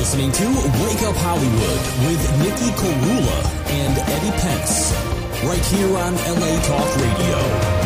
listening to Wake Up Hollywood with Nikki Korula and Eddie Pence, right here on LA Talk Radio.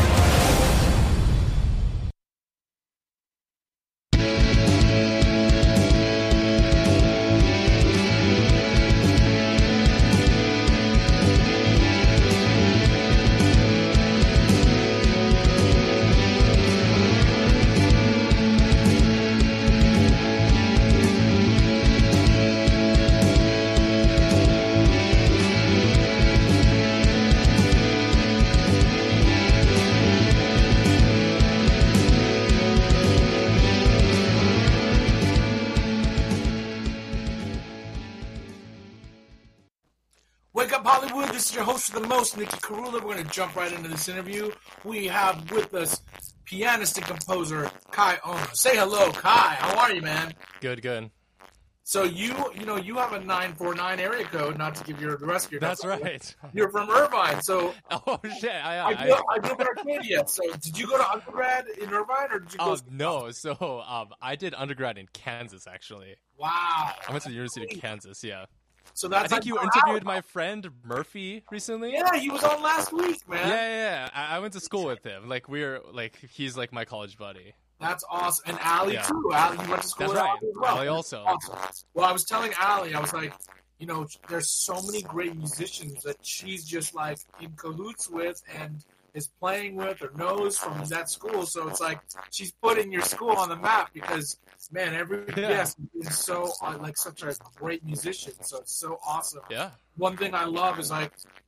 This is your host of the most, Nikki Korula. We're going to jump right into this interview. We have with us pianist and composer Kai Ono. Say hello, Kai. How are you, man? Good. So you have a 949 area code, not to give you the rest of your. That's right. You're from Irvine, so. Oh shit! I grew up in Arcadia. So did you go to undergrad in Irvine, or did you go? No. So I did undergrad in Kansas, actually. Wow. I went to the University of Kansas. Yeah. So that's I think you interviewed my friend Murphy recently. Yeah, he was on last week, man. Yeah. I went to school with him. He's like my college buddy. That's awesome. And Allie, too. Allie, you went to school with right. Allie as well. Allie also. Awesome. Well, I was telling Allie, I was like, there's so many great musicians that she's just like in cahoots with and is playing with or knows from that school. So it's like she's putting your school on the map because, man, every guest is so such a great musician. So it's so awesome. Yeah. One thing I love is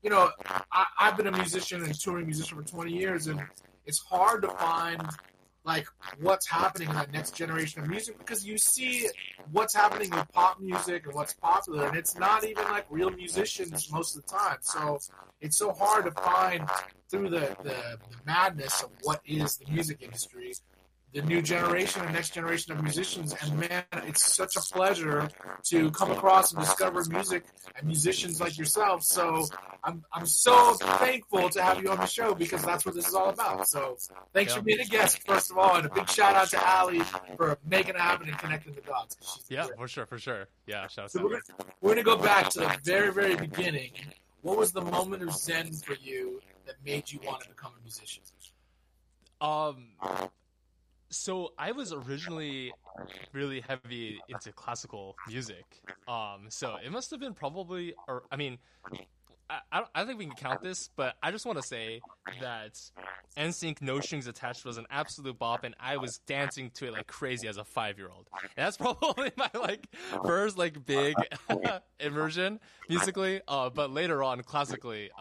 I've been a musician and touring musician for 20 years, and it's hard to find what's happening in that next generation of music because you see what's happening with pop music and what's popular, and it's not even real musicians most of the time. So it's so hard to find through the madness of what is the music industry, the new generation and next generation of musicians. And man, it's such a pleasure to come across and discover music and musicians like yourself. So I'm so thankful to have you on the show because that's what this is all about. So thanks for being a guest, first of all, and a big shout out to Allie for making it happen and connecting the dots. Yeah, for sure. Yeah, shout out. So we're gonna go back to the very, very beginning. What was the moment of zen for you that made you want to become a musician? So I was originally really heavy into classical music. So it must have been probably, I don't think we can count this, but I just want to say that NSYNC No Strings Attached was an absolute bop, and I was dancing to it like crazy as a 5-year-old. And that's probably my first big immersion musically. But later on, classically,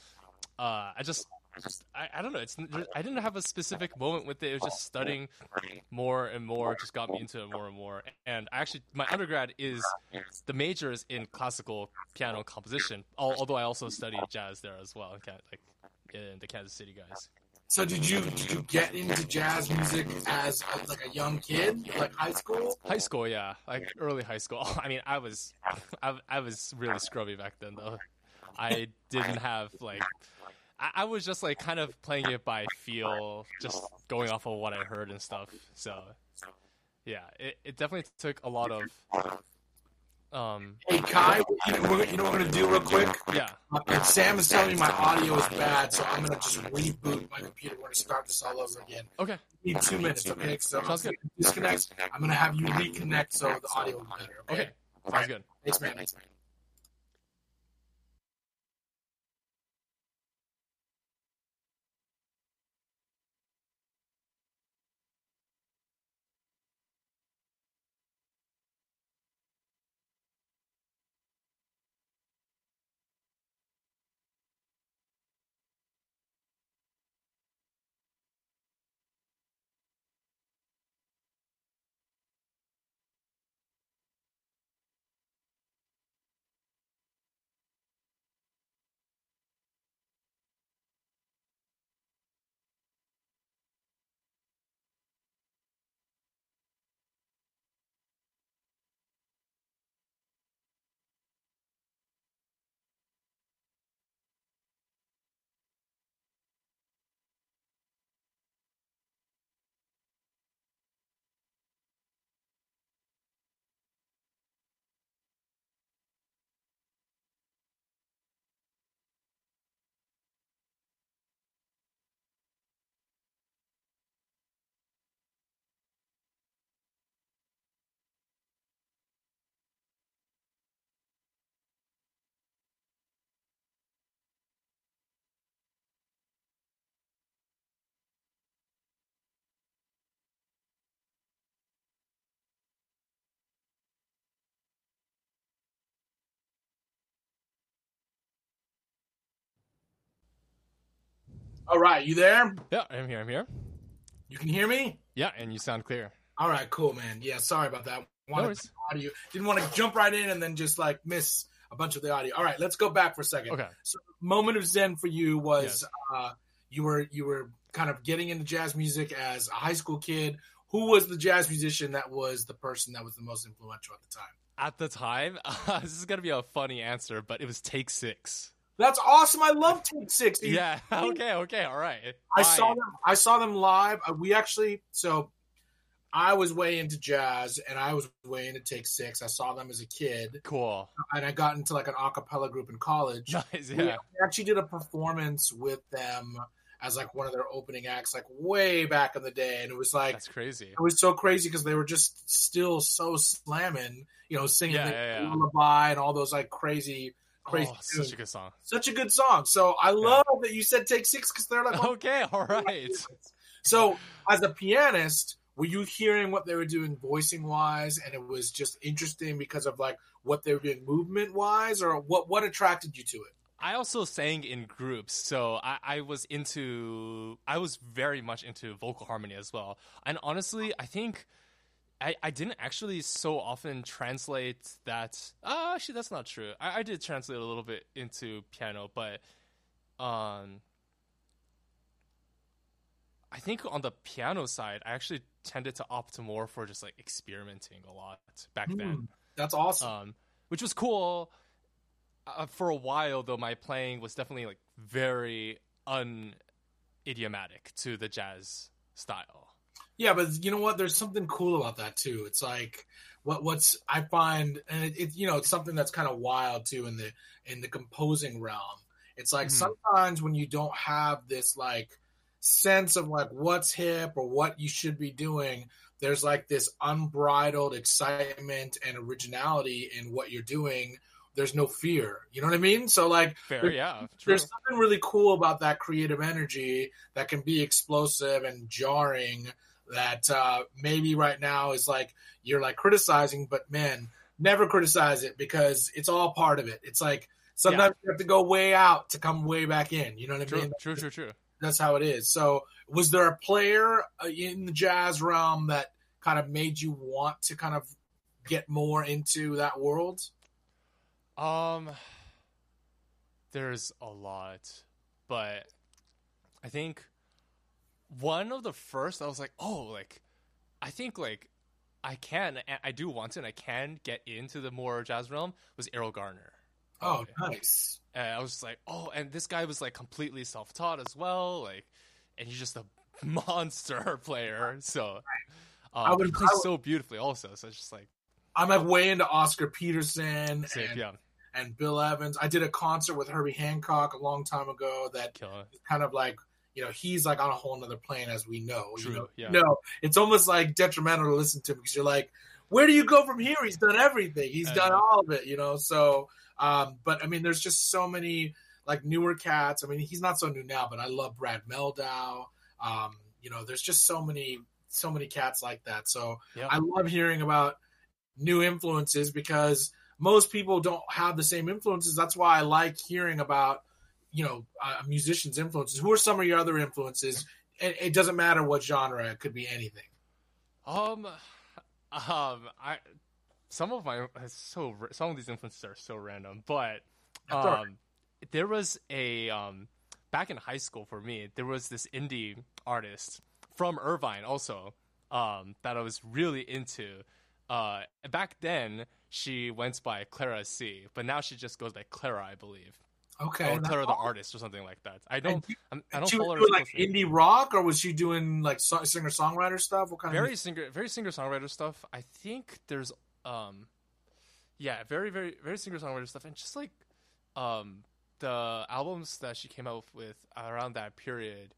I don't know. I didn't have a specific moment with it. It was just studying more and more, just got me into it more and more. And actually, my undergrad the major is in classical piano and composition. Although I also studied jazz there as well, in the Kansas City guys. So did you get into jazz music as a young kid, high school? High school, yeah, early high school. I mean, I was really scrubby back then though. I didn't have I was just kind of playing it by feel, just going off of what I heard and stuff. So, yeah, it definitely took a lot of. Hey Kai, you know what we're gonna do real quick? Yeah. Sam is telling me my audio is bad, so I'm gonna just reboot my computer. We're gonna start this all over again. Okay. We need 2 minutes, okay? So sounds good. Disconnect. I'm gonna have you reconnect so the audio will be better. Okay. Sounds good. Thanks, man. All right, you there? Yeah, I'm here. I'm here. You can hear me? Yeah, and you sound clear. All right, cool, man. Yeah, sorry about that. No worries. Audio. Didn't want to jump right in and then just like miss a bunch of the audio. All right, let's go back for a second. Okay. So, moment of zen for you was you were kind of getting into jazz music as a high school kid. Who was the jazz musician that was the person that was the most influential at the time? At the time, this is gonna be a funny answer, but it was Take Six. That's awesome. I love Take Six. Dude. Yeah. Okay. All right. I saw them live. I was way into jazz and I was way into Take Six. I saw them as a kid. Cool. And I got into like an a cappella group in college. Nice. We Yeah. actually did a performance with them as like one of their opening acts, like way back in the day. And it was like, That's crazy. it was so crazy because they were just still so slamming, singing Yeah. Lullaby and all those like crazy Oh, tunes. such a good song. Such a good song. So I love that you said Take Six because they're like, Okay. All right. So as a pianist, were you hearing what they were doing voicing wise and it was just interesting because of like what they were doing movement wise, or what attracted you to it? I also sang in groups, so I was very much into vocal harmony as well. And honestly, I think I didn't actually so often translate that. Actually, that's not true. I did translate a little bit into piano, but I think on the piano side, I actually tended to opt more for just like experimenting a lot back then. That's awesome. Which was cool. For a while, though, my playing was definitely like very unidiomatic to the jazz style. Yeah, but you know what? There's something cool about that too. It's like what's I find, and it's something that's kind of wild too in the composing realm. It's like sometimes when you don't have this like sense of like what's hip or what you should be doing, there's like this unbridled excitement and originality in what you're doing. There's no fear. You know what I mean? So like, there's something really cool about that creative energy that can be explosive and jarring that maybe right now is like, you're like criticizing, but man, never criticize it because it's all part of it. It's like, sometimes you have to go way out to come way back in. You know what I mean? True. That's how it is. So was there a player in the jazz realm that kind of made you want to kind of get more into that world? There's a lot, but I think one of the first I was like, I think like I do want to, and I can get into the more jazz realm was Errol Garner. Oh, nice. And I was just like, and this guy was like completely self-taught as well, like, and he's just a monster player. So, he plays so beautifully also. So it's just like, I'm like way into Oscar Peterson yeah. And Bill Evans. I did a concert with Herbie Hancock a long time ago that kind of like, he's like on a whole nother plane, as we know. True, yeah. No, it's almost like detrimental to listen to him because you're like, where do you go from here? He's done everything. He's done all of it, So, but I mean, there's just so many like newer cats. I mean, he's not so new now, but I love Brad Mehldau. There's just so many cats like that. So I love hearing about new influences because most people don't have the same influences. That's why I like hearing about, musicians' influences. Who are some of your other influences? It doesn't matter what genre. It could be anything. Some of these influences are so random, but there was a back in high school for me, there was this indie artist from Irvine also that I was really into. Back then, she went by Clara C, but now she just goes by Clara, I believe. Okay, or Clara the Artist or something like that. I don't she follow was her doing like closely. indie rock, or was she doing like singer songwriter stuff? What kind very singer songwriter stuff. I think there's very very very singer songwriter stuff, and just like the albums that she came out with around that period,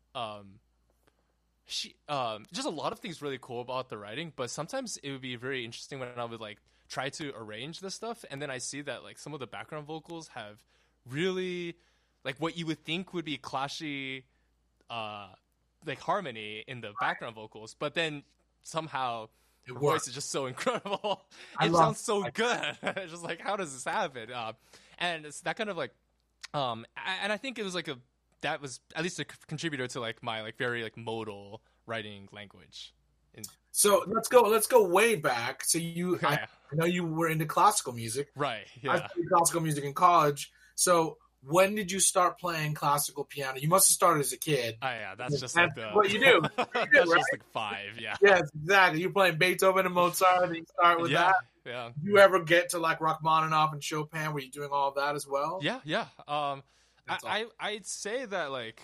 she just a lot of things really cool about the writing, but sometimes it would be very interesting when I would like try to arrange this stuff, and then I see that like some of the background vocals have really like what you would think would be clashy like harmony in the background vocals, but then somehow her voice is just so incredible. It sounds so good. It's just like, how does this happen? And it's that kind of like and I think it was like a that was at least a contributor to like my like very like modal writing language. So let's go way back. So I know you were into classical music, right? I studied classical music in college. So when did you start playing classical piano? You must have started as a kid. Oh yeah, that's just like what you do. That's right? just like 5, yeah. Yes, exactly. You're playing Beethoven and Mozart, and you start with that. Yeah. Did you ever get to like Rachmaninoff and Chopin? Were you doing all of that as well? Yeah. I'd say that like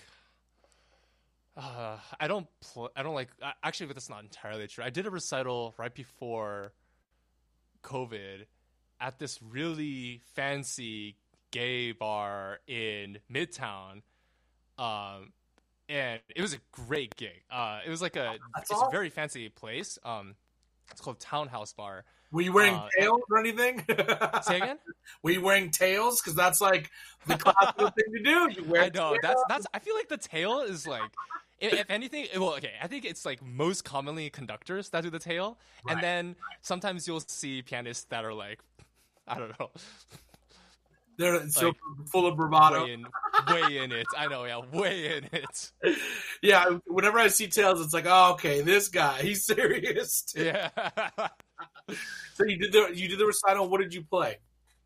I don't like actually, but that's not entirely true. I did a recital right before COVID at this really fancy gay bar in Midtown, and it was a great gig. It was like a very fancy place. It's called Townhouse Bar. Were you wearing tails or anything? Say again? Were you wearing tails? Because that's like the classical thing to do. You wear. I know that's. I feel like the tail is like, if anything, well, okay. I think it's like most commonly conductors that do the tail, right. And then sometimes you'll see pianists that are like, I don't know. They're like, so full of bravado. Way in it. I know, yeah, way in it. Yeah, whenever I see tails, it's like, oh, okay, this guy, he's serious. Too. Yeah. So you did the recital. What did you play?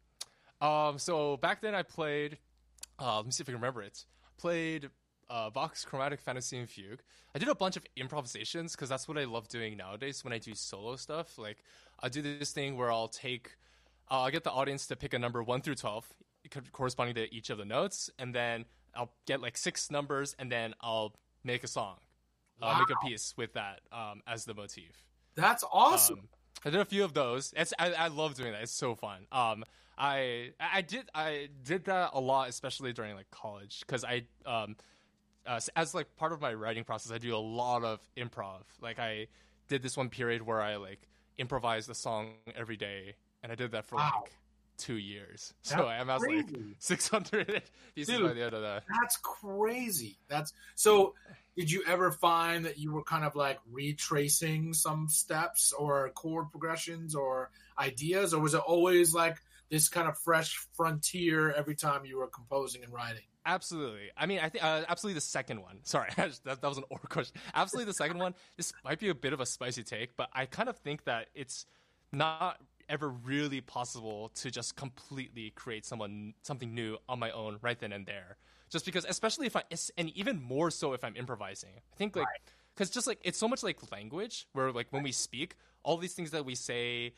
So back then I played. Let me see if I can remember it. Played Bach's Chromatic Fantasy and Fugue. I did a bunch of improvisations because that's what I love doing nowadays when I do solo stuff. Like I do this thing where I'll get the audience to pick a number 1 through 12, corresponding to each of the notes, and then I'll get like 6 numbers, and then I'll make a song, make a piece with that as the motif. That's awesome. I did a few of those. I love doing that. It's so fun. I did that a lot, especially during like college, because as like part of my writing process, I do a lot of improv. Like I did this one period where I like improvised a song every day. And I did that for like 2 years. So I amassed like 600 pieces by the end of that. That's crazy. So did you ever find that you were kind of like retracing some steps or chord progressions or ideas? Or was it always like this kind of fresh frontier every time you were composing and writing? Absolutely. I mean, I think absolutely the second one. Sorry, that was an or question. Absolutely the second one. This might be a bit of a spicy take, but I kind of think that it's not ever really possible to just completely create something new on my own right then and there. Just because, especially and even more so if I'm improvising. I think like, because just like, it's so much like language where like when we speak, all these things that we say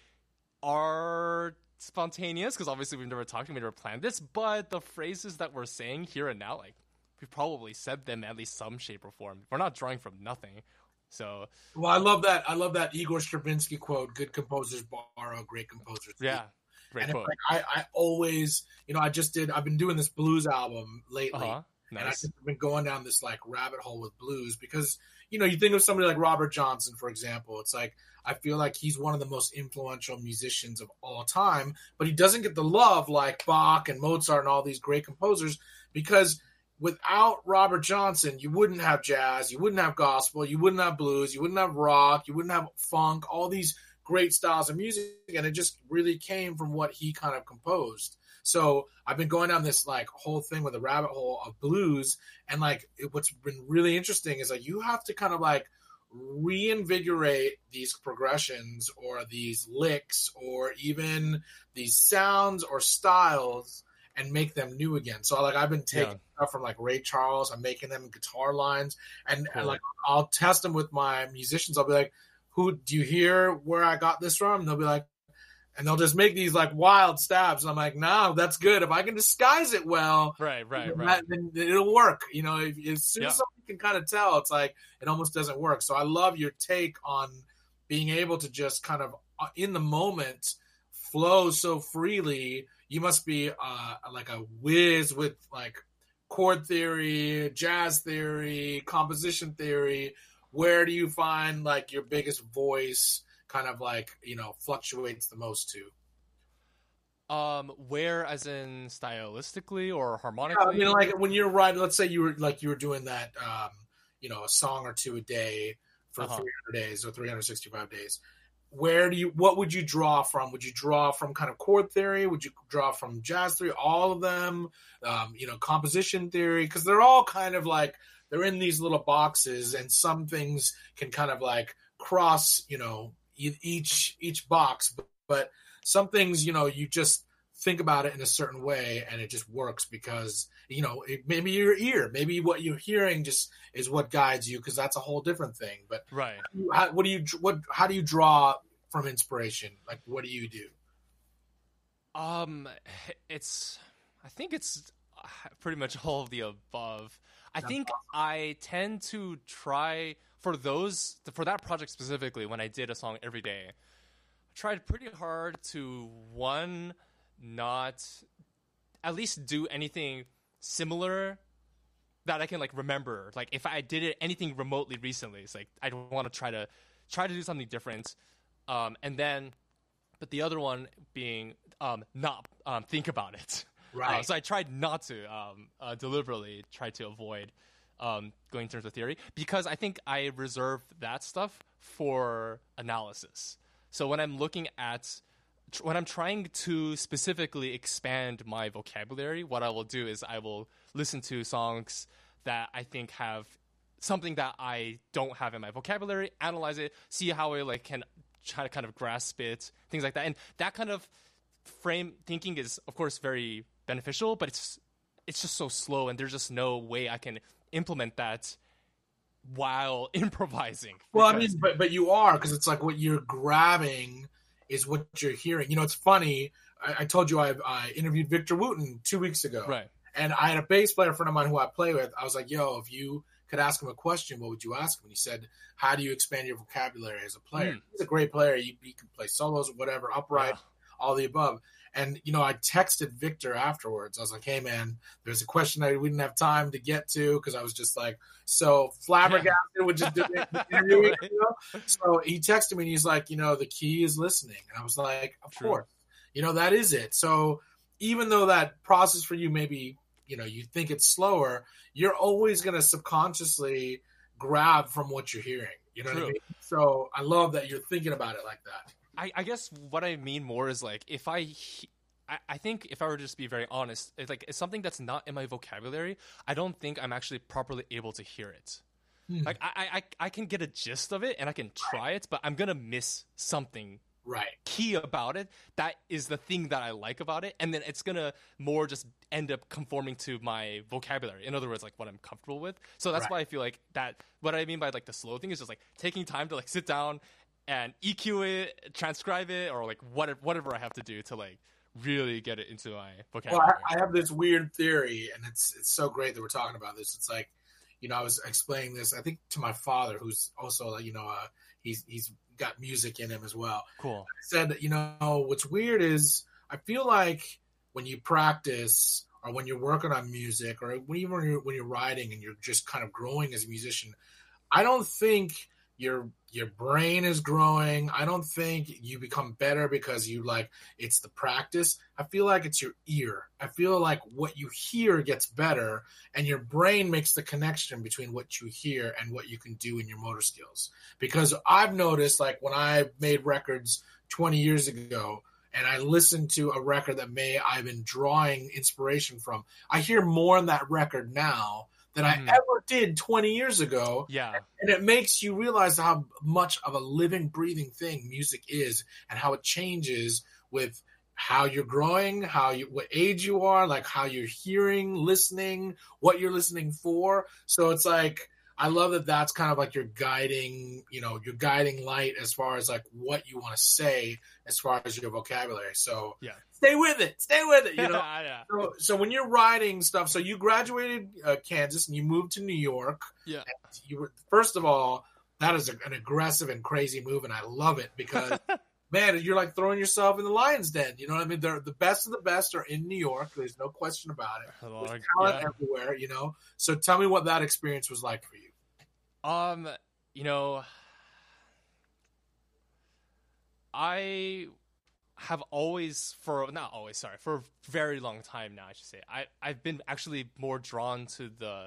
are spontaneous because obviously we've never talked, we never planned this, but the phrases that we're saying here and now, like we've probably said them at least some shape or form. We're not drawing from nothing. So, well, I love that Igor Stravinsky quote: "Good composers borrow, great composers." Yeah, great quote. Like, I always, I've been doing this blues album lately, Nice. And I've been going down this like rabbit hole with blues because you think of somebody like Robert Johnson, for example. It's like I feel like he's one of the most influential musicians of all time, but he doesn't get the love like Bach and Mozart and all these great composers because without Robert Johnson, you wouldn't have jazz, you wouldn't have gospel, you wouldn't have blues, you wouldn't have rock, you wouldn't have funk, all these great styles of music, and it just really came from what he kind of composed. So I've been going down this like whole thing with a rabbit hole of blues, and like what's been really interesting is like you have to kind of like reinvigorate these progressions or these licks or even these sounds or styles and make them new again. So like I've been taking stuff from like Ray Charles, I'm making them guitar lines, and like I'll test them with my musicians. I'll be like, "Who do you hear where I got this from?" And they'll be like, and they'll just make these like wild stabs, and I'm like, "No, that's good. If I can disguise it well, right, then it'll work." As soon as somebody can kind of tell, it's like it almost doesn't work. So I love your take on being able to just kind of in the moment flow so freely. You must be like a whiz with like chord theory, jazz theory, composition theory. Where do you find like your biggest voice kind of like, fluctuates the most to? Where as in stylistically or harmonically? Yeah, like when you're writing, let's say you were doing that, a song or two a day for 300 days or 365 days. what would you draw from? Would you draw from kind of chord theory? Would you draw from jazz theory? All of them, composition theory, because they're all kind of like, they're in these little boxes, and some things can kind of like cross, each box, but some things, you just think about it in a certain way and it just works because, maybe your ear, maybe what you're hearing just is what guides you, because that's a whole different thing. But right. how do you draw from inspiration? Like, what do you do? I think it's pretty much all of the above. I think I tend to try for that project specifically, when I did a song every day, I tried pretty hard to not at least do anything similar that I can like remember. Like if I did anything remotely recently, it's like I don't want to try to do something different. And then, but the other one being not think about it. Right. So I tried not to deliberately try to avoid going in terms of theory, because I think I reserve that stuff for analysis. So when I'm trying to specifically expand my vocabulary, what I will do is I will listen to songs that I think have something that I don't have in my vocabulary, analyze it, see how I can try to kind of grasp it, things like that. And that kind of frame thinking is, of course, very beneficial, but it's just so slow, and there's just no way I can implement that while improvising. Well, I mean, but you are, because it's like what you're grabbing is what you're hearing. It's funny. I told you I interviewed Victor Wooten 2 weeks ago. Right. And I had a bass player friend of mine who I play with. I was like, yo, if you could ask him a question, what would you ask him? And he said, how do you expand your vocabulary as a player? He's a great player. He can play solos or whatever, upright, all the above. And, I texted Victor afterwards. I was like, hey, man, there's a question we didn't have time to get to, because I was just like so flabbergasted with just doing the interview. Right. So he texted me and he's like, the key is listening. And I was like, of course, that is it. So even though that process for you maybe, you think it's slower, you're always going to subconsciously grab from what you're hearing. You know what I mean? So I love that you're thinking about it like that. I guess what I mean more is like if I think if I were to just be very honest, it's something that's not in my vocabulary, I don't think I'm actually properly able to hear it. Like I can get a gist of it and I can try it, but I'm gonna miss something key about it. That is the thing that I like about it, and then it's gonna more just end up conforming to my vocabulary. In other words, like what I'm comfortable with. So that's why I feel like that. What I mean by like the slow thing is just like taking time to like sit down and EQ it, transcribe it, or like whatever I have to do to like really get it into my vocabulary. Well, I have this weird theory, and it's so great that we're talking about this. It's like, I was explaining this, I think, to my father, who's also like, he's got music in him as well. Cool. I said that, what's weird is I feel like when you practice or when you're working on music, or even when you're writing and you're just kind of growing as a musician, I don't think your brain is growing. I don't think you become better because it's the practice. I feel like it's your ear. I feel like what you hear gets better, and your brain makes the connection between what you hear and what you can do in your motor skills. Because I've noticed, like when I made records 20 years ago and I listened to a record that I've been drawing inspiration from, I hear more in that record now than I ever did 20 years ago. Yeah. And it makes you realize how much of a living, breathing thing music is, and how it changes with how you're growing, what age you are, like how you're hearing, listening, what you're listening for. So it's like, I love that that's kind of like your guiding light as far as like what you want to say as far as your vocabulary. So stay with it. Yeah. So when you're writing stuff, so you graduated Kansas and you moved to New York. Yeah. You were, first of all, that is an aggressive and crazy move, and I love it because man, you're like throwing yourself in the lion's den. You know what I mean? They're the best of the best are in New York. There's no question about it. There's talent everywhere, So tell me what that experience was like for you. I have always, for a very long time now, I should say, I've been actually more drawn to the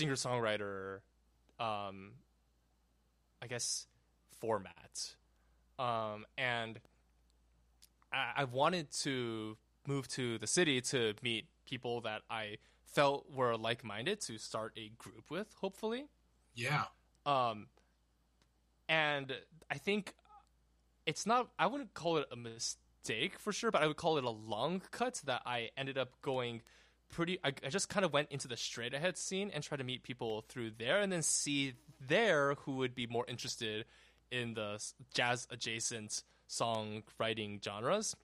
singer-songwriter, I guess, format. And I wanted to move to the city to meet people that I felt were like-minded to start a group with, hopefully. Yeah. And I think it's not, I wouldn't call it a mistake for sure, but I would call it a long cut that I ended up going I just kind of went into the straight ahead scene and tried to meet people through there and then see there who would be more interested in the jazz adjacent songwriting genres.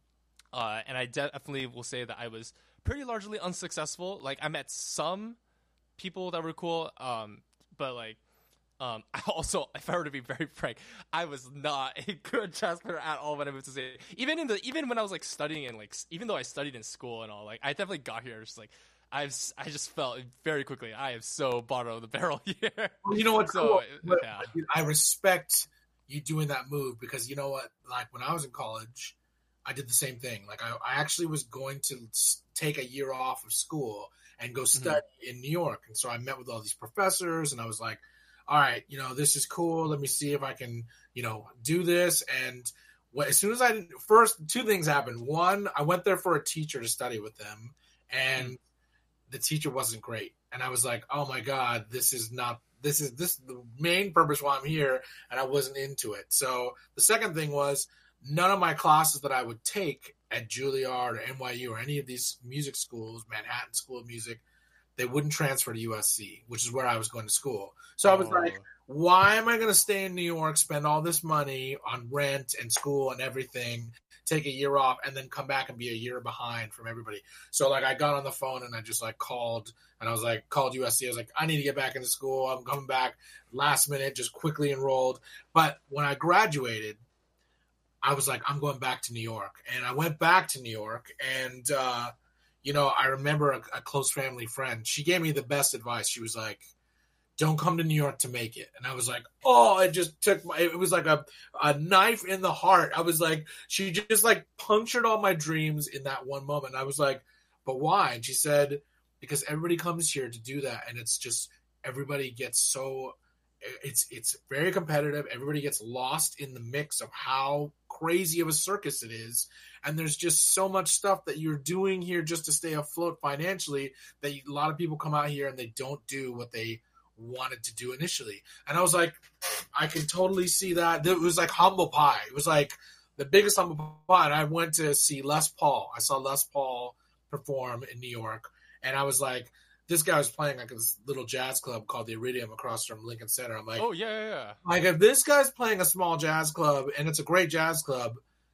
And I definitely will say that I was pretty largely unsuccessful. Like, I met some people that were cool, but like, I also, if I were to be very frank, I was not a good jazz player at all when I moved to City. Even when I was like studying and like, even though I studied in school and all, like, I definitely got here just like, I just felt very quickly I am so bottom of the barrel here. Well, you know what's so, cool? yeah. I respect you doing that move because you know what? Like when I was in college, I did the same thing. Like I actually was going to take a year off of school and go study in New York, and so I met with all these professors, and I was like, all right, you know, this is cool. Let me see if I can, you know, do this. And as soon as first, two things happened. One, I went there for a teacher to study with them, and the teacher wasn't great. And I was like, oh my God, this is the main purpose why I'm here. And I wasn't into it. So the second thing was none of my classes that I would take at Juilliard or NYU or any of these music schools, Manhattan School of Music, they wouldn't transfer to USC, which is where I was going to school. So I was like, why am I going to stay in New York, spend all this money on rent and school and everything, take a year off, and then come back and be a year behind from everybody? So, like, I got on the phone and I just, like, called USC. I was like, I need to get back into school. I'm coming back last minute, just quickly enrolled. But when I graduated, I was like, I'm going back to New York. And I went back to New York and, you know, I remember a close family friend. She gave me the best advice. She was like, don't come to New York to make it. And I was like, oh, it just took it was like a knife in the heart. I was like, she just like punctured all my dreams in that one moment. I was like, but why? And she said, because everybody comes here to do that. And it's just, everybody gets so, it's very competitive. Everybody gets lost in the mix of how crazy of a circus it is. And there's just so much stuff that you're doing here just to stay afloat financially that a lot of people come out here and they don't do what they wanted to do initially. And I was like, I can totally see that. It was like humble pie. It was like the biggest humble pie. And I went to see Les Paul. I saw Les Paul perform in New York. And I was like, this guy was playing like this little jazz club called the Iridium across from Lincoln Center. I'm like, oh, yeah. Like, if this guy's playing a small jazz club and it's a great jazz club,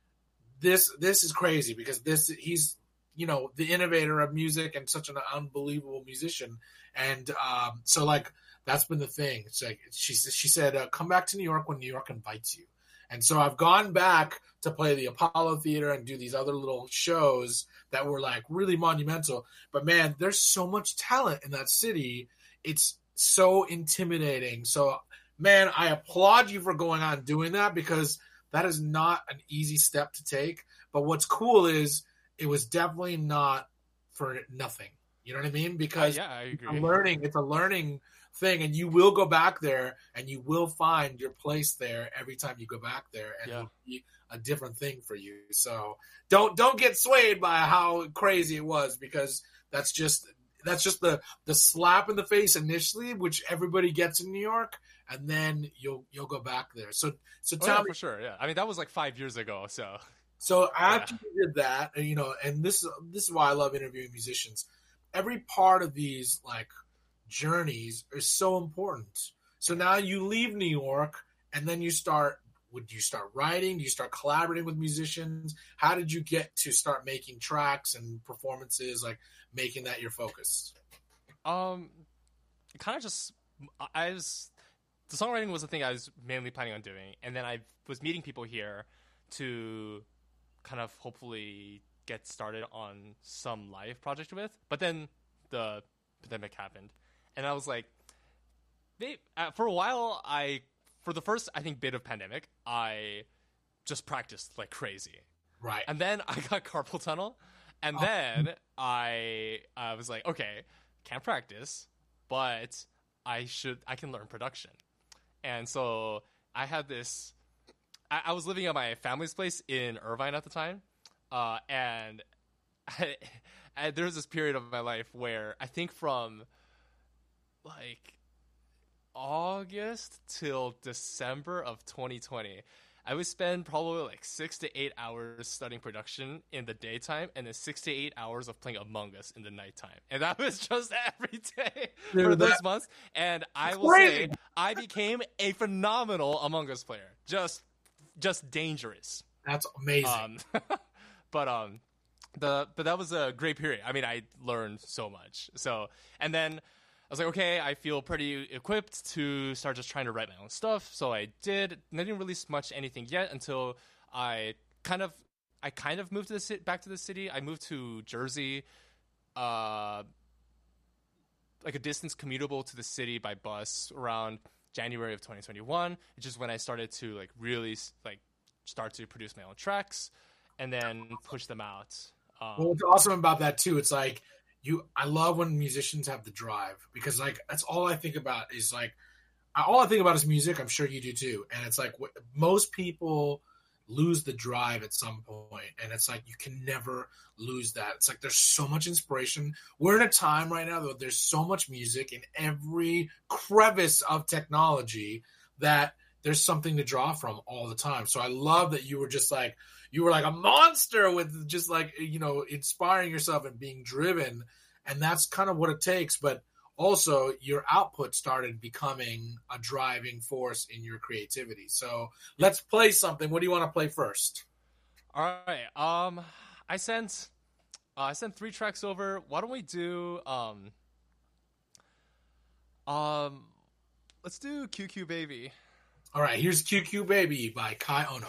this is crazy because he's, you know, the innovator of music and such an unbelievable musician. And so, like, that's been the thing. It's like she said, come back to New York when New York invites you. And so I've gone back to play the Apollo Theater and do these other little shows that were like really monumental. But man, there's so much talent in that city. It's so intimidating. So man, I applaud you for going on doing that because that is not an easy step to take. But what's cool is it was definitely not for nothing. You know what I mean? Because yeah, I agree. It's a learning thing, and you will go back there and you will find your place there every time you go back there, and it'll be a different thing for you. So don't get swayed by how crazy it was, because that's just the slap in the face initially, which everybody gets in New York, and then you'll go back there. So tell me, for sure. Yeah, I mean that was like 5 years ago. So after you did that, you know, and this is why I love interviewing musicians. Every part of these like journeys is so important. So now you leave New York, and then would you start writing? Do you start collaborating with musicians? How did you get to start making tracks and performances, like making that your focus? Kind of just, the songwriting was the thing I was mainly planning on doing. And then I was meeting people here to kind of hopefully get started on some live project with. But then the pandemic happened. And I was like, for a while, for the first, I think, bit of pandemic, I just practiced like crazy. Right. And then I got carpal tunnel. And then I was like, okay, can't practice, but I can learn production. And so I had this I was living at my family's place in Irvine at the time, and there was this period of my life where I think from like August till December of 2020, I would spend probably like 6 to 8 hours studying production in the daytime, and then 6 to 8 hours of playing Among Us in the nighttime. And that was just every day for those months. And I will say, I became a phenomenal Among Us player. Just dangerous. That's amazing. But that was a great period. I mean, I learned so much. So, and then I was like, okay, I feel pretty equipped to start just trying to write my own stuff. So I did. I didn't release anything yet until I kind of moved to back to the city. I moved to Jersey, like a distance commutable to the city by bus around January of 2021, which is when I started to like really like start to produce my own tracks and then push them out. Well, what's awesome about that too, it's like I love when musicians have the drive, because like that's all I think about is like all I think about is music. I'm sure you do too, and it's like most people lose the drive at some point, and it's like you can never lose that. It's like there's so much inspiration. We're in a time right now that there's so much music in every crevice of technology that there's something to draw from all the time. So I love that you were like a monster with just like, you know, inspiring yourself and being driven. And that's kind of what it takes. But also your output started becoming a driving force in your creativity. So let's play something. What do you want to play first? All right. I sent 3 tracks over. Why don't we do let's do QQ Baby. All right, here's QQ Baby by Kai Ono.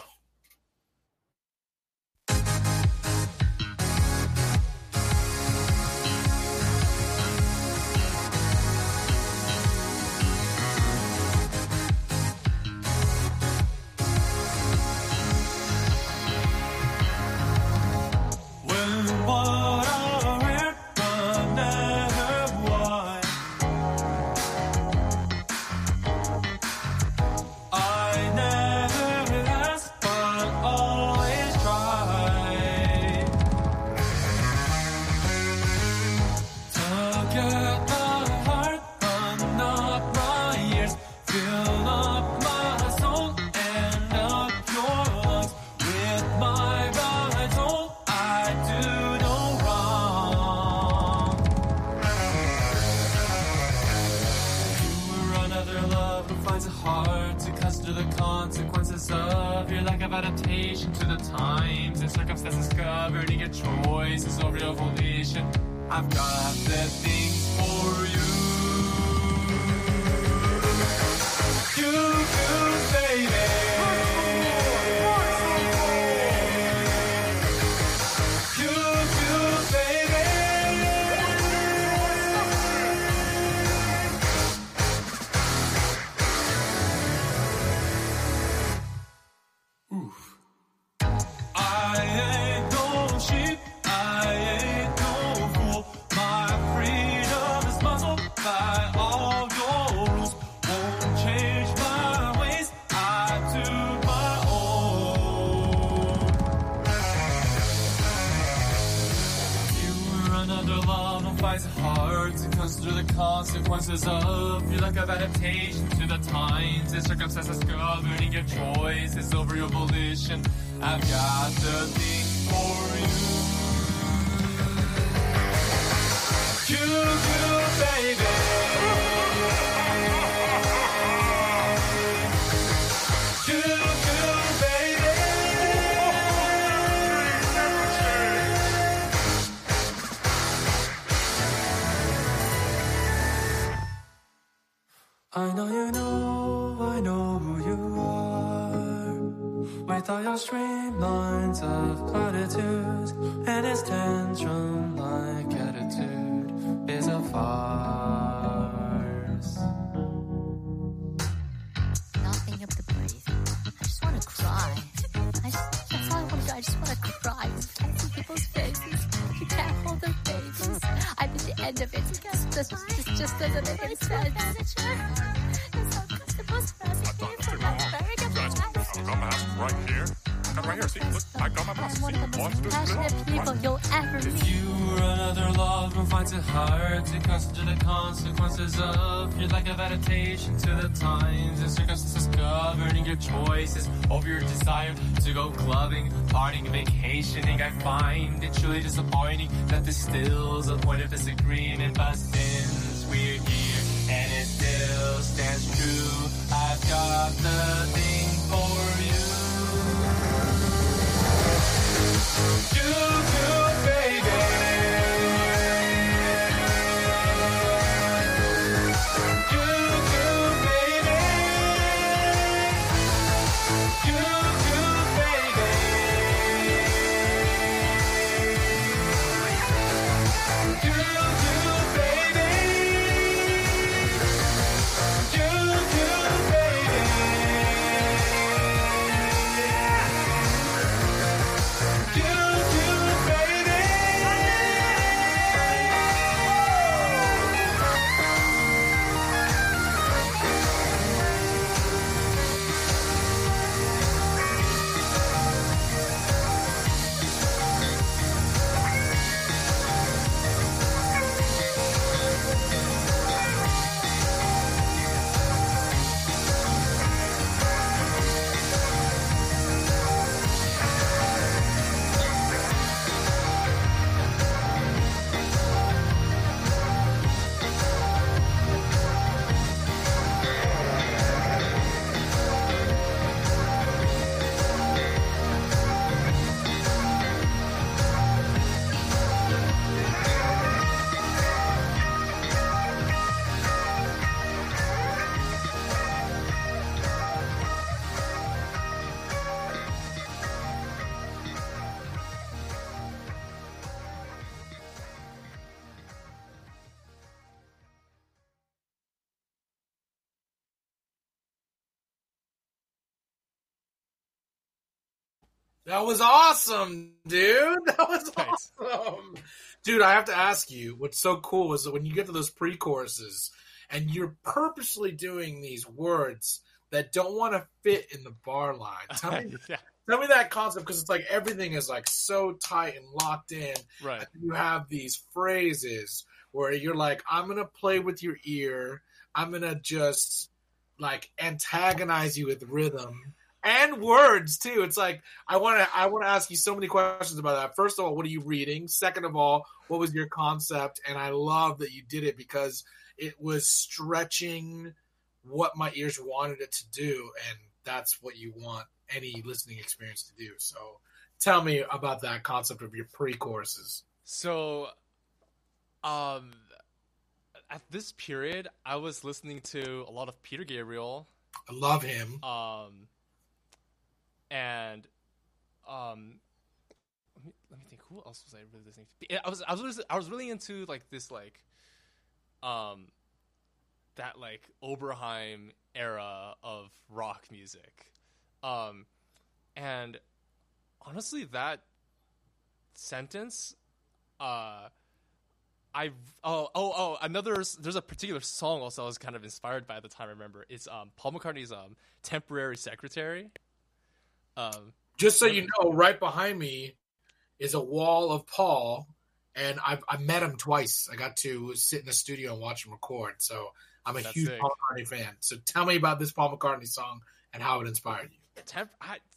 Adaptation to the times and circumstances governing your choices over your volition. I've got the things for you. You, baby. Consequences of your lack of adaptation to the times and circumstances governing your choices over your volition. I've got the thing for you. You, baby. I know who you are. With all your streamlines of platitudes, and his tantrum-like attitude is a farce. Nothing up to breathe. I just want to cry. That's all I want to do. I just want to cry. You can't see people's faces. You can't hold their faces. I'm at the end of it. This just doesn't make any sense. mask right here. And right here, see, look, I got my mask. I'm one See, of the watch most this passionate people you'll ever If meet. you or another loved one finds it hard to consider the consequences of your lack of adaptation to the times and circumstances governing your choices over your desire to go clubbing, partying, vacationing, I find it truly disappointing that this still is a point of disagreement, but since we're here and it still stands true, I've got the thing for you. Do, baby. Do, baby. Do, baby. Do, baby. Do, baby. That was awesome, dude. That was Thanks. awesome. Dude, I have to ask you, what's so cool is that when you get to those pre-choruses and you're purposely doing these words that don't want to fit in the bar line. Tell me, Yeah. tell me that concept, because it's like everything is like so tight and locked in. Right. And you have these phrases where you're like, I'm going to play with your ear. I'm going to just like antagonize you with rhythm. And words too. It's like I want to ask you so many questions about that. First of all, what are you reading? Second of all, what was your concept? And I love that you did it because it was stretching what my ears wanted it to do, and that's what you want any listening experience to do. So, tell me about that concept of your pre-choruses. So, at this period, I was listening to a lot of Peter Gabriel. I love him. And let me think. Who else was I really listening to? I was really into like this that like Oberheim era of rock music, and honestly, that sentence, there's a particular song also I was kind of inspired by at the time. I remember it's Paul McCartney's "Temporary Secretary." Just so you know, right behind me is a wall of Paul, and I met him twice. I got to sit in the studio and watch him record, so I'm a That's huge sick. Paul McCartney fan. So tell me about this Paul McCartney song and how it inspired you.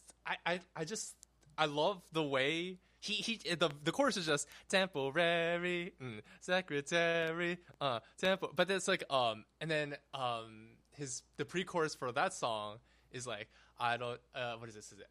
I love the way the chorus is just temporary secretary tempo, but it's like and then the pre-chorus for that song is like I don't what is this? Is it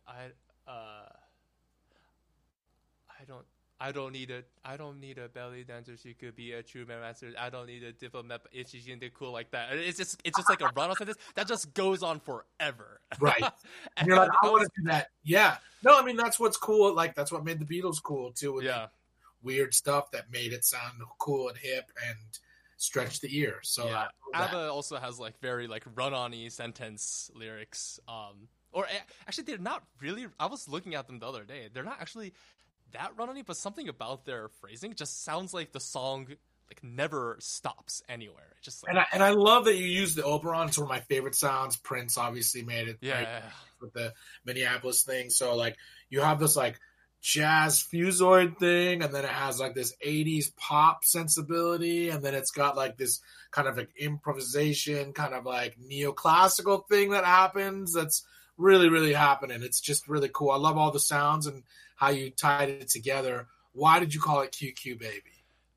I don't need a belly dancer. She could be a true master. I don't need a diplomat if she's into cool like that. It's just like a run off of this that just goes on forever. Right. And you're like, I want to do that. Yeah. No, I mean, that's what's cool. Like, that's what made the Beatles cool, too. With Yeah. weird stuff that made it sound cool and hip and stretch the ear. So Yeah. I love that. ABBA also has like very like run-on-y sentence lyrics. Or actually, they're not really. I was looking at them the other day. They're not actually that run-on-y, but something about their phrasing just sounds like the song like never stops anywhere. It just like And I love that you use the Oberon. It's one of my favorite sounds. Prince obviously made it. yeah, Right? With the Minneapolis thing. So like you have this like jazz fusoid thing, and then it has like this 80s pop sensibility, and then it's got like this kind of like improvisation, kind of like neoclassical thing that happens that's really, really happening. It's just really cool. I love all the sounds and how you tied it together. Why did you call it QQ Baby?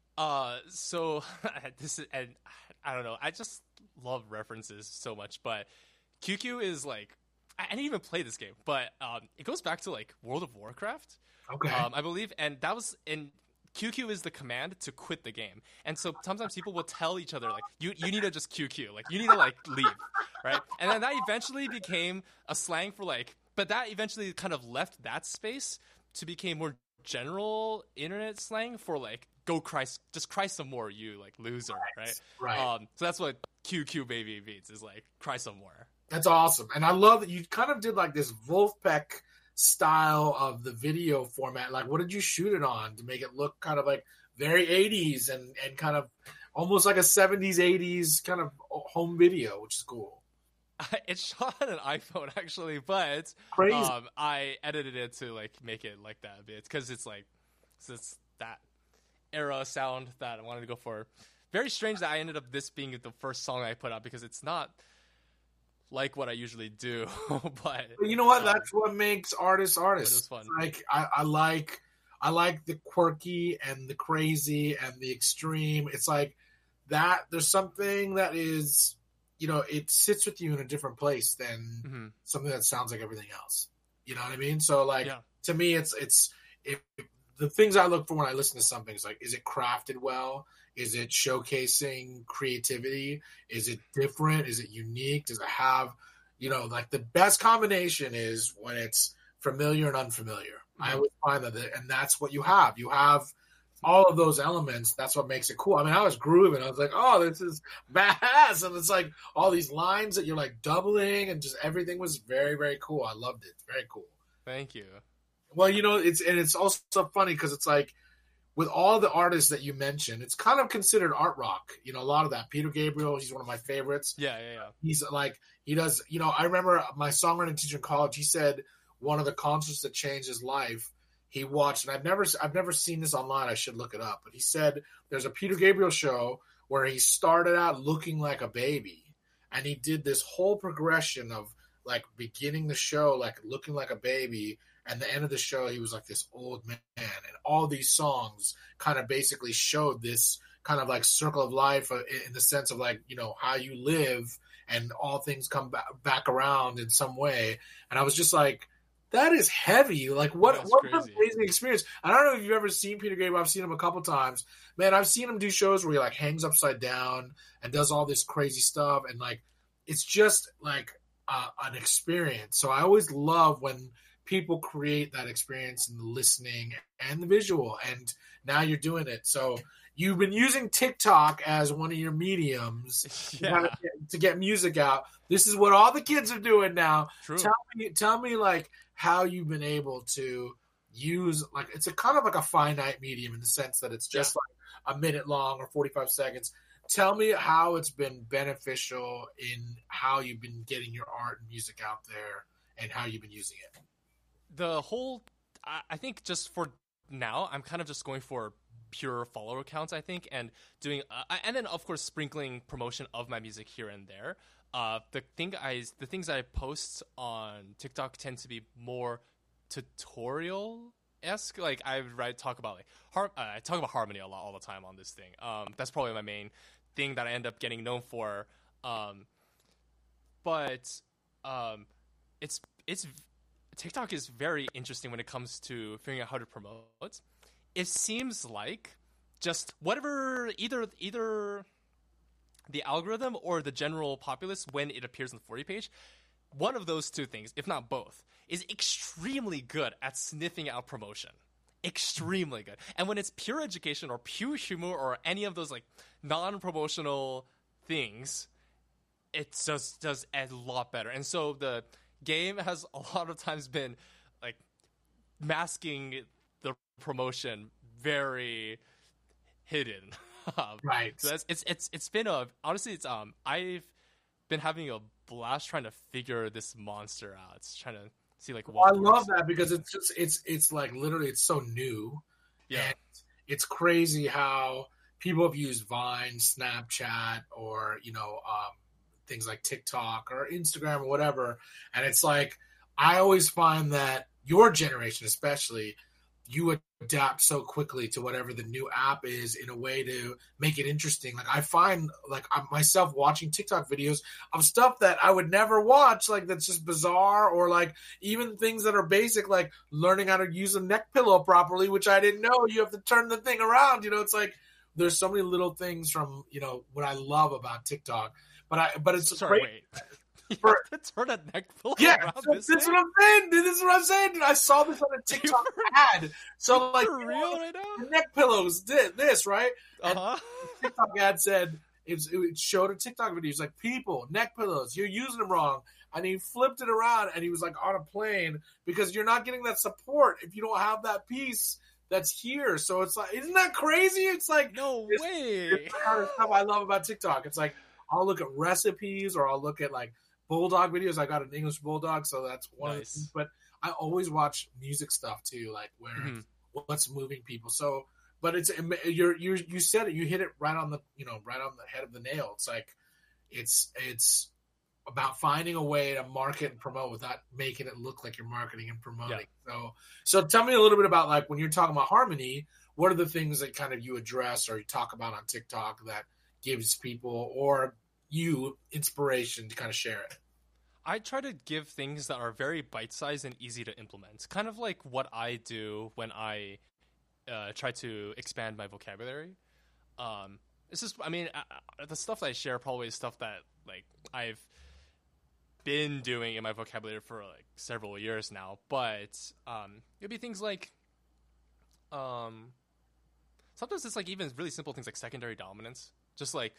So this is, and I don't know, I just love references so much, but QQ is like, I didn't even play this game, but it goes back to like World of Warcraft. Okay. I believe, and that was in QQ is the command to quit the game, and so sometimes people will tell each other like, you need to just QQ, like you need to like leave, right? And then that eventually became a slang for like, but that eventually kind of left that space to become more general internet slang for like, go cry, just cry some more, you like loser, right? Right. So that's what QQ Baby means, is like cry some more. That's awesome. And I love that you kind of did like this Wolfpack style of the video format. Like, what did you shoot it on to make it look kind of like very 80s and kind of almost like a 70s, 80s kind of home video, which is cool. It's shot on an iPhone actually, but Crazy. I edited it to like make it like that a bit because it's like, so it's that era sound that I wanted to go for. Very strange that I ended up this being the first song I put out because it's not like what I usually do, but you know what? That's what makes artists artists. It was fun. Like I like the quirky and the crazy and the extreme. It's like that. There's something that is, you know, it sits with you in a different place than something that sounds like everything else. You know what I mean? So like to me, it's the things I look for when I listen to something is like, is it crafted well? Is it showcasing creativity? Is it different? Is it unique? Does it have, you know, like the best combination is when it's familiar and unfamiliar. I always find that, and that's what you have. You have all of those elements. That's what makes it cool. I mean, I was grooving. I was like, oh, this is badass. And it's like all these lines that you're like doubling and just everything was very, very cool. I loved it. Very cool. Thank you. Well, you know, it's also funny because it's like, with all the artists that you mentioned, it's kind of considered art rock. You know, a lot of that. Peter Gabriel, he's one of my favorites. Yeah. He's like, he does, you know, I remember my songwriting teacher in college, he said one of the concerts that changed his life, he watched, and I've never seen this online, I should look it up, but he said there's a Peter Gabriel show where he started out looking like a baby, and he did this whole progression of like beginning the show like looking like a baby, and the end of the show, he was like this old man. And all these songs kind of basically showed this kind of like circle of life in the sense of like, you know, how you live and all things come back around in some way. And I was just like, that is heavy. Like, what an amazing experience. I don't know if you've ever seen Peter Gabriel. I've seen him a couple times. Man, I've seen him do shows where he like hangs upside down and does all this crazy stuff. And like, it's just like an experience. So I always love when people create that experience in the listening and the visual, and now you're doing it. So you've been using TikTok as one of your mediums to get music out. This is what all the kids are doing now. True. Tell me like how you've been able to use, like, it's a kind of like a finite medium in the sense that it's just like a minute long or 45 seconds. Tell me how it's been beneficial in how you've been getting your art and music out there and how you've been using it. The whole, I think just for now, I'm kind of just going for pure follower accounts, I think, and doing, and then of course sprinkling promotion of my music here and there. The things I post on TikTok tend to be more tutorial-esque. Like I talk about like I talk about harmony a lot all the time on this thing. That's probably my main thing that I end up getting known for. But it's TikTok is very interesting when it comes to figuring out how to promote. It seems like just whatever, either the algorithm or the general populace, when it appears on the For You page, one of those two things, if not both, is extremely good at sniffing out promotion. Extremely good. And when it's pure education or pure humor or any of those like non-promotional things, it just does a lot better. And so the game has a lot of times been like masking the promotion very hidden. Right. So it's been a honestly it's I've been having a blast trying to figure this monster out. It's trying to see like what I love that because it's like literally it's so new. Yeah. And it's crazy how people have used Vine, Snapchat, or things like TikTok or Instagram or whatever. And it's like I always find that your generation, especially, you adapt so quickly to whatever the new app is in a way to make it interesting. Like I find like myself watching TikTok videos of stuff that I would never watch, like that's just bizarre, or like even things that are basic, like learning how to use a neck pillow properly, which I didn't know. You have to turn the thing around. It's like there's so many little things from what I love about TikTok. But it's sorry, great. wait. You have to turn a neck pillow around That's what I'm saying. This is what I'm saying. I saw this on a TikTok ad. So like, for real right now? Neck pillows did this, right? Uh-huh. And TikTok ad said it showed a TikTok video. He's like, people, neck pillows, you're using them wrong. And he flipped it around and he was like on a plane because you're not getting that support if you don't have that piece that's here. So it's like, isn't that crazy? It's like No way. It's the kind of stuff I love about TikTok. It's like I'll look at recipes or I'll look at like bulldog videos. I got an English bulldog, so that's one of the things. But I always watch music stuff too, like where what's moving people. So, but it's you said it. You hit it right on the right on the head of the nail. It's like it's about finding a way to market and promote without making it look like you're marketing and promoting. Yeah. So tell me a little bit about like when you're talking about harmony. What are the things that kind of you address or you talk about on TikTok that gives people or you inspiration to kind of share it? I try to give things that are very bite-sized and easy to implement. Kind of like what I do when I try to expand my vocabulary. This is, I mean, the stuff that I share probably is stuff that like I've been doing in my vocabulary for like several years now. But it'd be things like, sometimes it's like even really simple things like secondary dominance. Just like,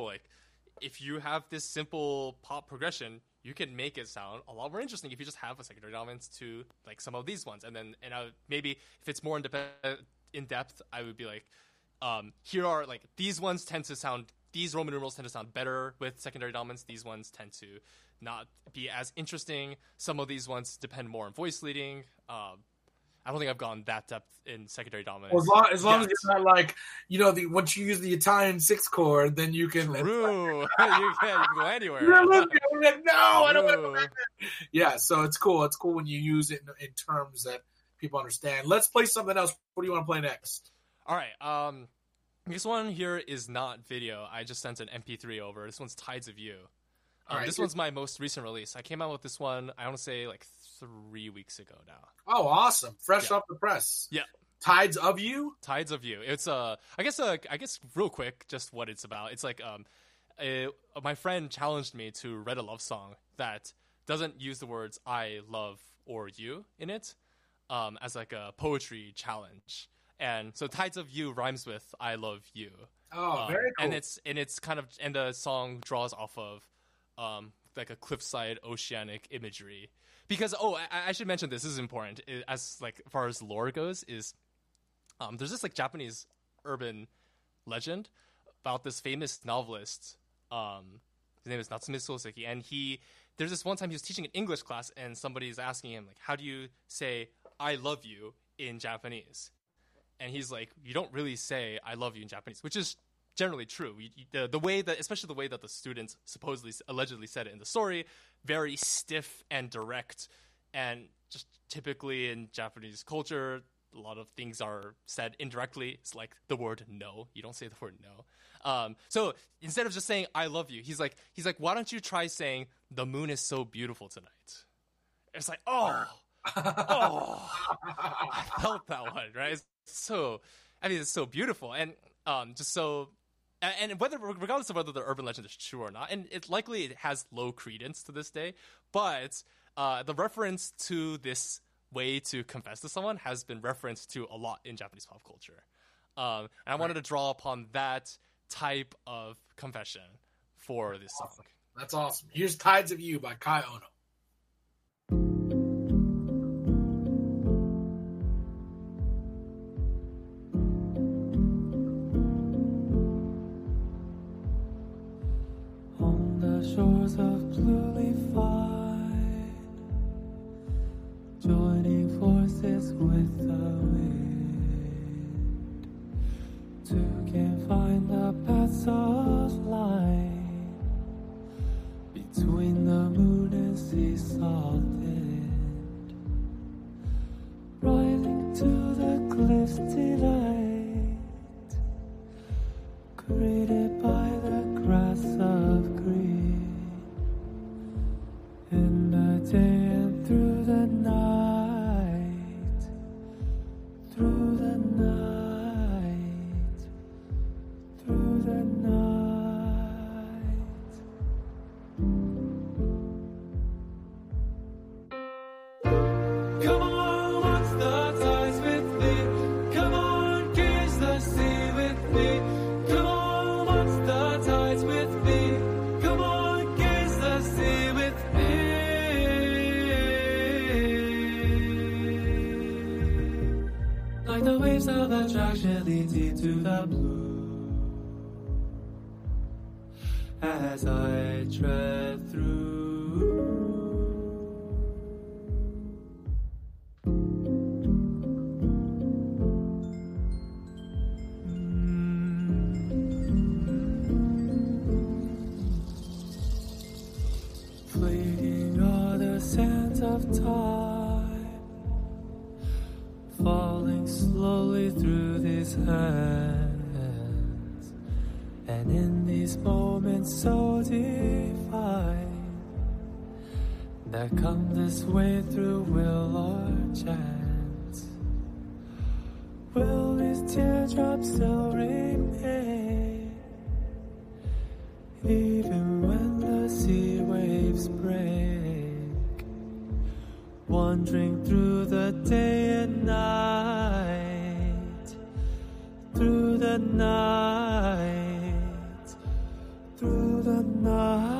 if you have this simple pop progression, you can make it sound a lot more interesting if you just have a secondary dominance to like some of these ones. And then, maybe if it's more in depth, I would be like, here are like these ones tend to sound, these Roman numerals tend to sound better with secondary dominance. These ones tend to not be as interesting. Some of these ones depend more on voice leading. I don't think I've gone that depth in secondary dominance. Well, as long as you're not like, once you use the Italian sixth chord, then you can. True. You can go anywhere. No, I don't want to. Yeah, so it's cool. It's cool when you use it in terms that people understand. Let's play something else. What do you want to play next? All right. This one here is not video. I just sent an MP3 over. This one's Tides of You. This one's my most recent release. I came out with this one, I want to say, like 3 weeks ago now. Oh, awesome. Fresh off the press. Yeah. Tides of You? Tides of You. It's, I guess real quick, just what it's about. It's like, my friend challenged me to write a love song that doesn't use the words I, love, or you in it, as like a poetry challenge. And so Tides of You rhymes with I love you. Oh, very cool. And it's kind of, and the song draws off of, like a cliffside oceanic imagery. Because I should mention this is important as like far as lore goes is there's this like Japanese urban legend about this famous novelist. His name is Natsume Soseki, and there's this one time he was teaching an English class and somebody's asking him like, how do you say I love you in Japanese? And he's like, you don't really say I love you in Japanese, which is generally true. The way that, especially the way that the students allegedly said it in the story, very stiff and direct, and just typically in Japanese culture, a lot of things are said indirectly. It's like the word no. You don't say the word no. So instead of just saying I love you, he's like, why don't you try saying the moon is so beautiful tonight? It's like, I felt that one, right? It's so beautiful, and just so. And regardless of whether the urban legend is true or not, and it has low credence to this day, but the reference to this way to confess to someone has been referenced to a lot in Japanese pop culture. And I wanted to draw upon that type of confession for this song. That's awesome. Here's Tides of You by Kai Ono. 「 endless delight, created by the grass of green, in the day and through the night, through the night, through the night. Come on, watch the tides with me. Come on, gaze the sea with me. Come on, watch the tides with me. Come on, gaze the sea with me. Like the waves of attraction lead me to the blue. As I tread through. Fleeting are the sands of time, falling slowly through these hands, and in these moments so divine, that come this way through will or chance, will these teardrops still remain, even when the sea waves break, wandering through the day and night, through the night, through the night.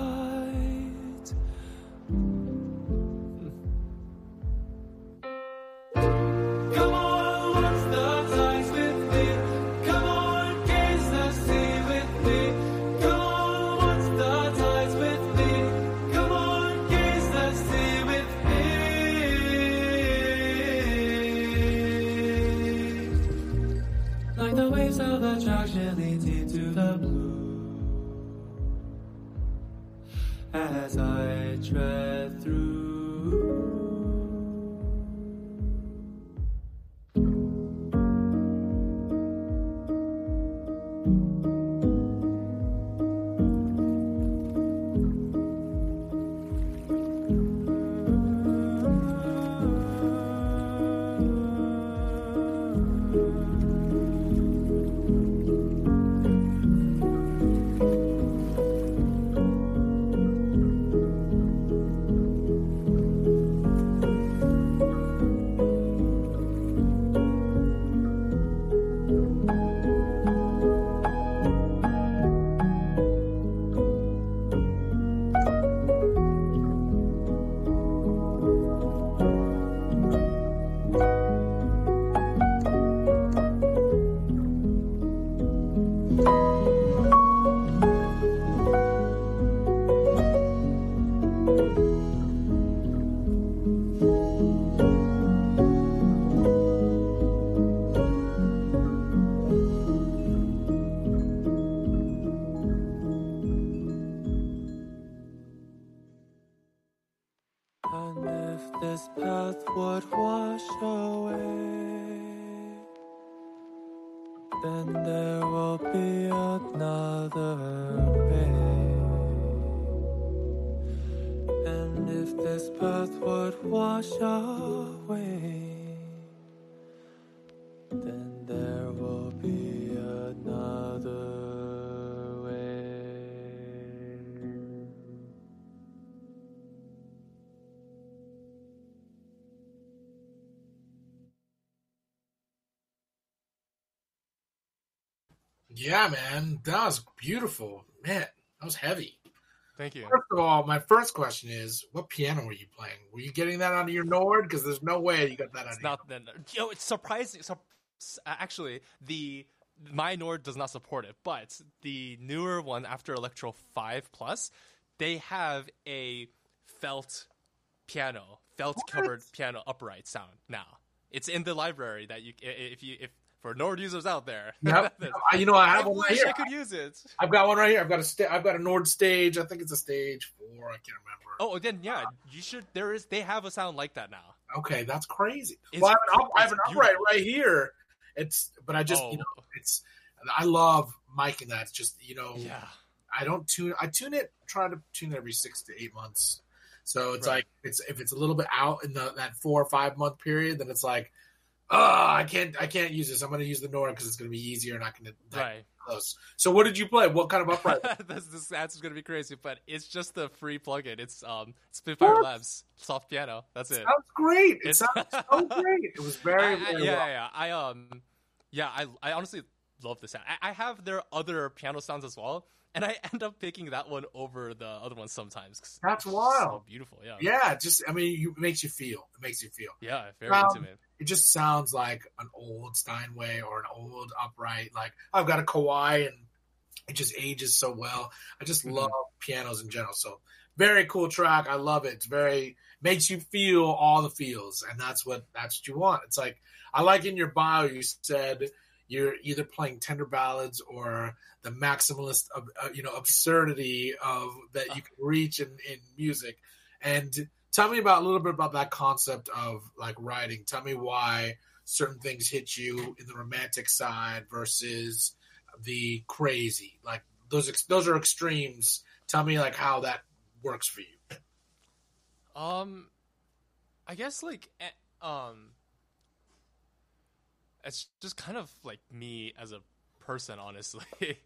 Come on, watch the tides with me. Come on, gaze the sea with me. Come on, watch the tides with me. Come on, gaze the sea with me. Like the waves of attraction lead me to the blue. As I tread through. And if this path would wash away, then there will be another way. And if this path would wash away, then there will be another way. Yeah, man, that was beautiful. Man, that was heavy. Thank you. First of all, my first question is, what piano were you playing? Were you getting that out of your Nord? Because there's no way you got that out of your Not then. Yo, it's surprising. Actually, my Nord does not support it, but the newer one after Electro 5 Plus, they have a felt covered piano upright sound now. It's in the library that if for Nord users out there. Yep. You know, I have one right wish here. I could use it. I've got one right here. I've got a Nord Stage. I think it's a Stage 4. I can't remember. Oh, then yeah, you should. They have a sound like that now. Okay, that's crazy. It's Well, I have an upright beautiful. right here. But I just, I love miking that. It's just, Yeah. I tune it, try to tune it every 6 to 8 months. So it's Right. like, if it's a little bit out in that 4 or 5 month period, then it's like, I can't use this. I'm going to use the Nora because it's going to be easier and I can Right. close. So what did you play? What kind of upright? this answer's gonna be crazy, but it's just the free plugin. It's Spitfire What? Labs soft piano. That's it. Sounds great. It It's- sounds so great. It was very, very well. I honestly love the sound. I have their other piano sounds as well, and I end up picking that one over the other one sometimes. 'Cause That's it's wild. So beautiful. Yeah. Yeah, it makes you feel. It makes you feel. Yeah. Very Um, intimate. It just sounds like an old Steinway or an old upright. Like I've got a Kawai, and it just ages so well. I just love pianos in general. So very cool track. I love it. It's very makes you feel all the feels, and that's what you want. It's like I like in your bio you said you're either playing tender ballads or the maximalist absurdity of that you can reach in music. And tell me a little bit about that concept of like writing. Tell me why certain things hit you in the romantic side versus the crazy. Like those are extremes. Tell me like how that works for you. I guess it's just kind of like me as a person, honestly.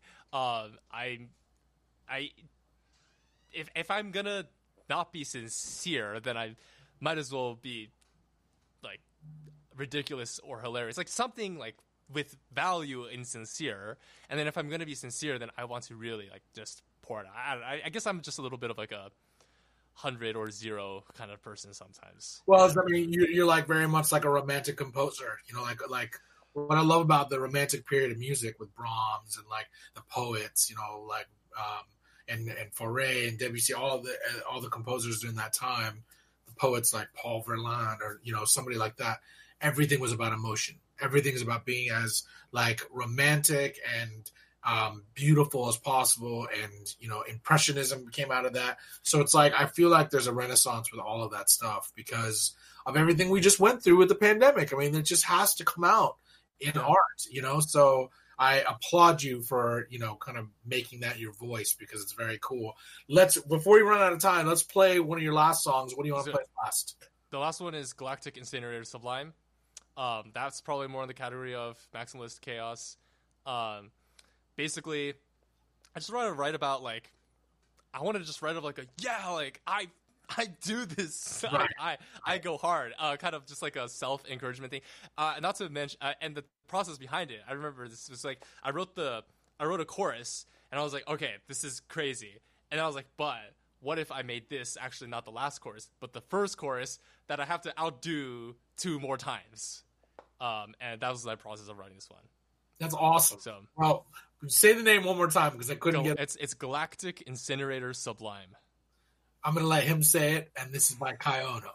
If I'm gonna not be sincere, then I might as well be like ridiculous or hilarious, like something like with value in sincere. And then if I'm gonna be sincere, then I want to really like just pour it out. I guess I'm just a little bit of like a 100 or 0 kind of person sometimes. Well, I mean, you're like very much like a romantic composer. Like what I love about the romantic period of music with Brahms and like the poets, and Fauré and Debussy, all the composers during that time, the poets like Paul Verlaine or somebody like that. Everything was about emotion. Everything is about being as like romantic and beautiful as possible, and impressionism came out of that. So it's like I feel like there's a renaissance with all of that stuff because of everything we just went through with the pandemic. I mean, it just has to come out in art, so I applaud you for kind of making that your voice because it's very cool. Before we run out of time, let's play one of your last songs. What do you want to play last? The last one is Galactic Incinerator Sublime. That's probably more in the category of maximalist chaos. Basically, I just want to write about I want to just write about I do this. Right. I go hard. Kind of just like a self encouragement thing. Not to mention, and the process behind it. I remember this was like I wrote a chorus, and I was like, okay, this is crazy. And I was like, but what if I made this actually not the last chorus, but the first chorus that I have to outdo 2 more times? And that was my process of writing this one. That's awesome. So, well, say the name one more time because I couldn't get it. It's Galactic Incinerator Sublime. I'm going to let him say it, and this is by Kai Ono.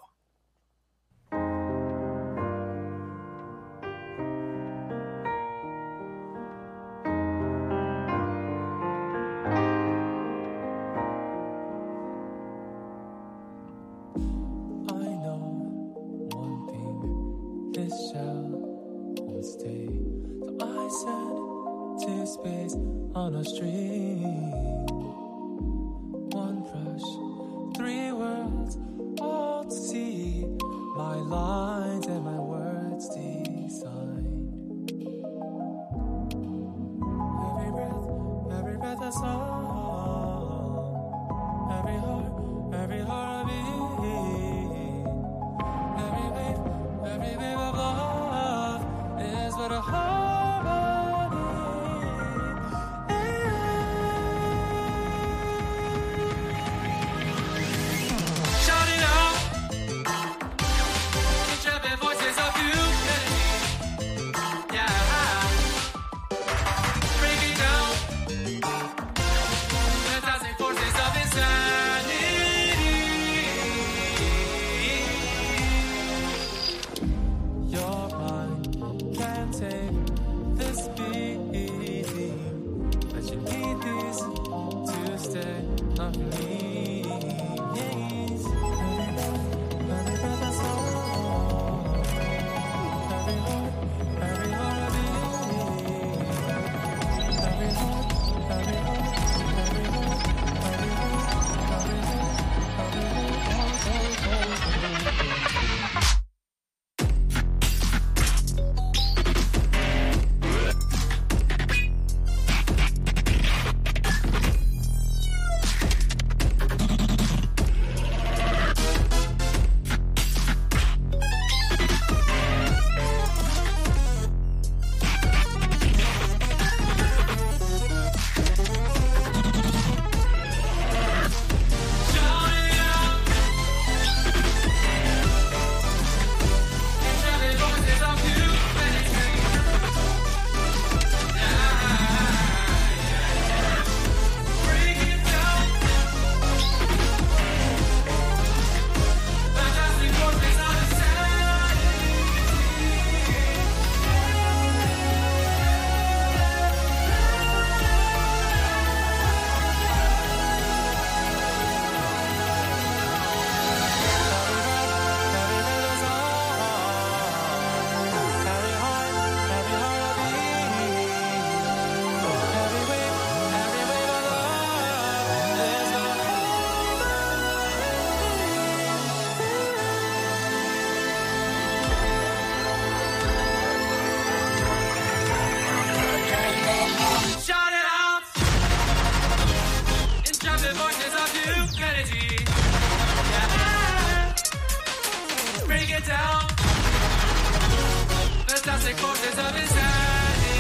I know one thing, this shell won't stay. So I send to space on a stream. One rush, 3 worlds, all to see. My lines and my words designed. Every breath a song. Every heart a beat. Every wave of love is but a harmony. Shout it out. consequences of insanity.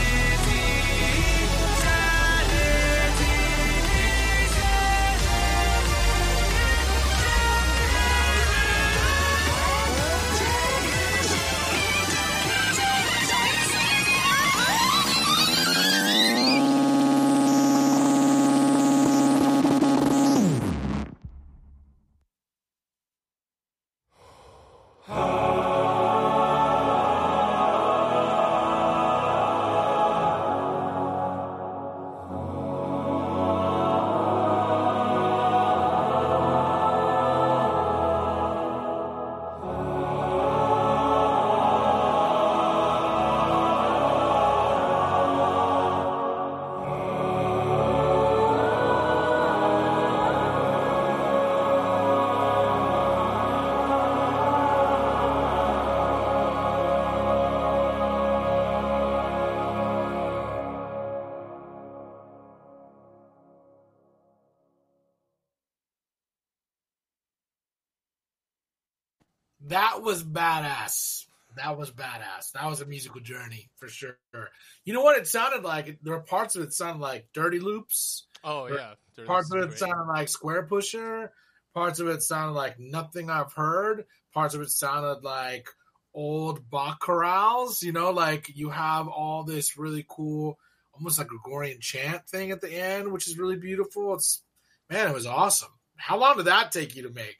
That was badass. That was badass. That was a musical journey for sure. You know what it sounded like? There were parts of it sounded like Dirty Loops. Oh yeah. Parts of it sounded like Square Pusher. Parts of it sounded like Nothing I've Heard. Parts of it sounded like old Bach chorales. You know, like you have all this really cool, almost like Gregorian chant thing at the end, which is really beautiful. It was awesome. How long did that take you to make?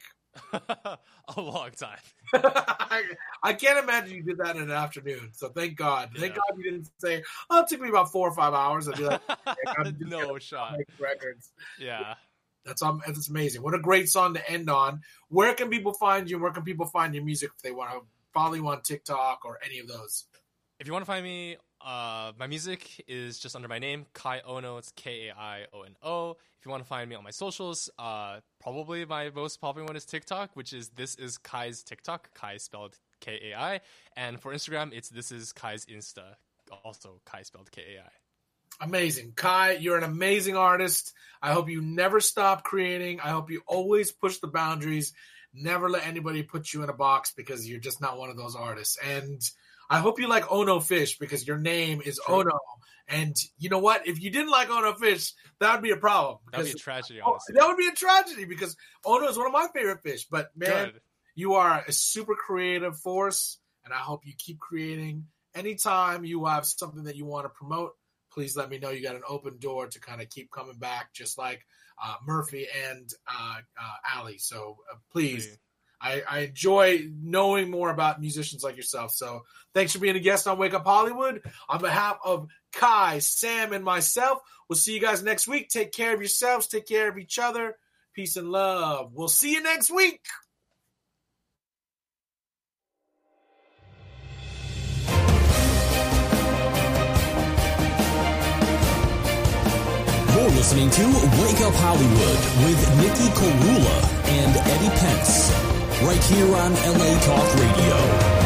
A long time. I can't imagine you did that in an afternoon. So thank God. Thank God you didn't say, "Oh, it took me about 4 or 5 hours." I'd be like, no shot. Make records. Yeah. That's amazing. What a great song to end on. Where can people find you? Where can people find your music if they want to follow you on TikTok or any of those? If you want to find me, my music is just under my name, Kai Ono. It's Kaiono. If you want to find me on my socials, probably my most popular one is TikTok, which is This Is Kai's TikTok. Kai spelled Kai. And for Instagram, it's This Is Kai's Insta, also Kai spelled Kai. Amazing. Kai, you're an amazing artist. I hope you never stop creating. I hope you always push the boundaries. Never let anybody put you in a box because you're just not one of those artists. And I hope you like Ono Fish because your name is Ono. And you know what? If you didn't like Ono Fish, that would be a problem. That would be a tragedy, honestly. That would be a tragedy because Ono is one of my favorite fish. But, man, you are a super creative force, and I hope you keep creating. Anytime you have something that you want to promote, please let me know. You got an open door to kind of keep coming back, just like Murphy and Ali. So please. I enjoy knowing more about musicians like yourself. So thanks for being a guest on Wake Up Hollywood. On behalf of Kai, Sam, and myself, we'll see you guys next week. Take care of yourselves. Take care of each other. Peace and love. We'll see you next week. You're listening to Wake Up Hollywood with Nikki Korula and Eddie Pence, right here on LA Talk Radio.